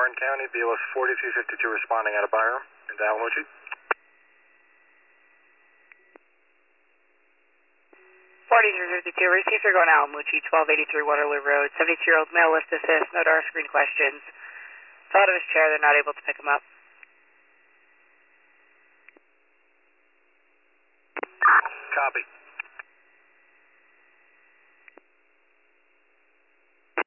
Warren County, BLS 4252 responding out of Byram into Alamucci. 4352, received are going out Alamucci, 1283 Waterloo Road, 72-year-old male, lift assist, no DAR screen questions. Fell out of his chair, they're not able to pick him up. Copy.